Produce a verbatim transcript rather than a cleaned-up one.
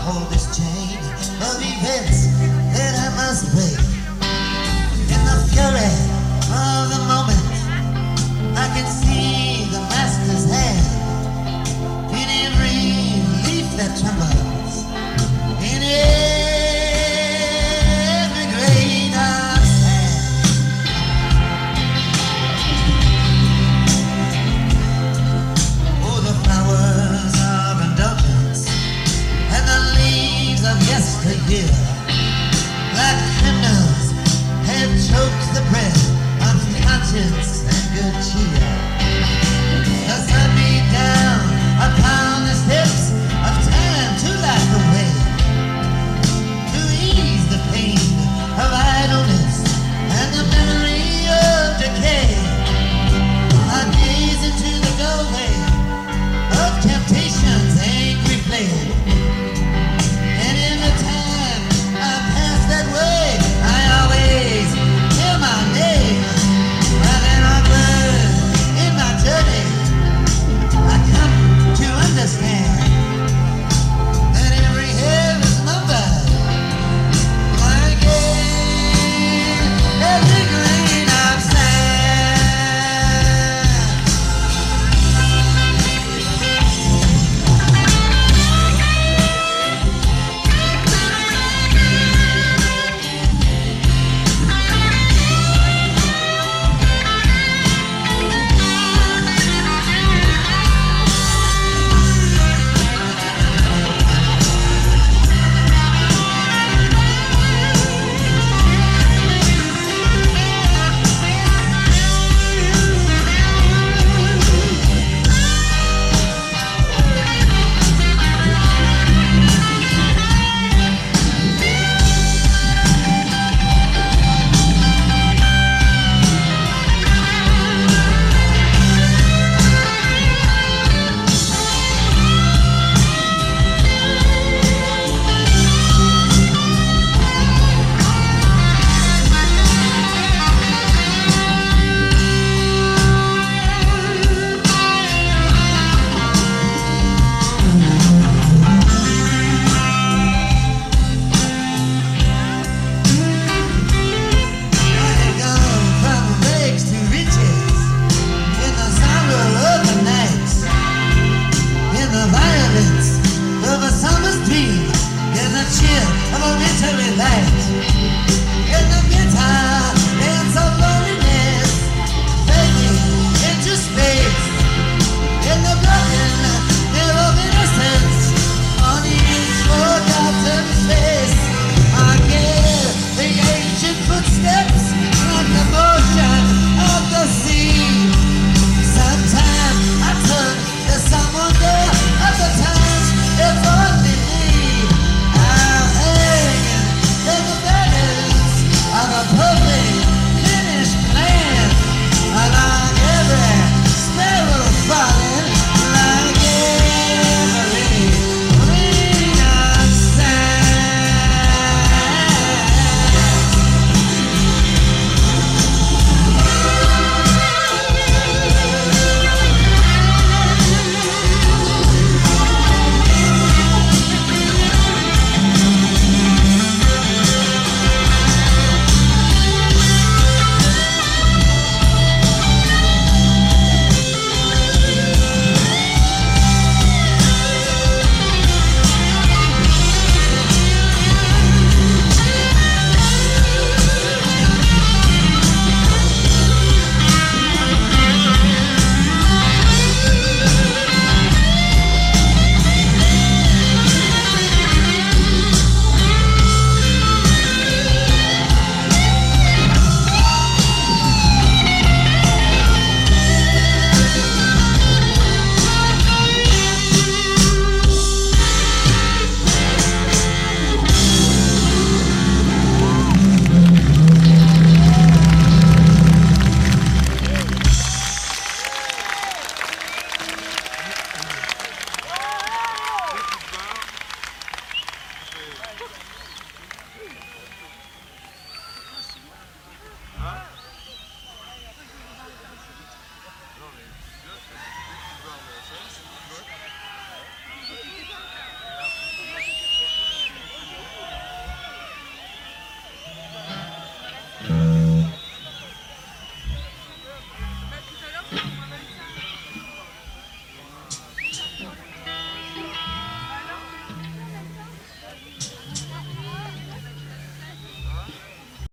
hold this chain of events that I must break. In the fury of the moment, I can see the master's hand in every leaf that trembles, in every grain of sand. Oh, the flowers of indulgence and the leaves of yesteryear, like criminals, have choked the breath of conscience and good cheer. The sun beat down upon the steps of time to light the way, to ease the pain of idleness and the memory of decay. I gaze into the doorway of temptation's angry flame, and in the time I pass that way, I always hear my name. While in our blood, in my journey, I come to understand that every hair is numbered, like every grain of sand. Of a summer's dream, there's a chill of a wintry light.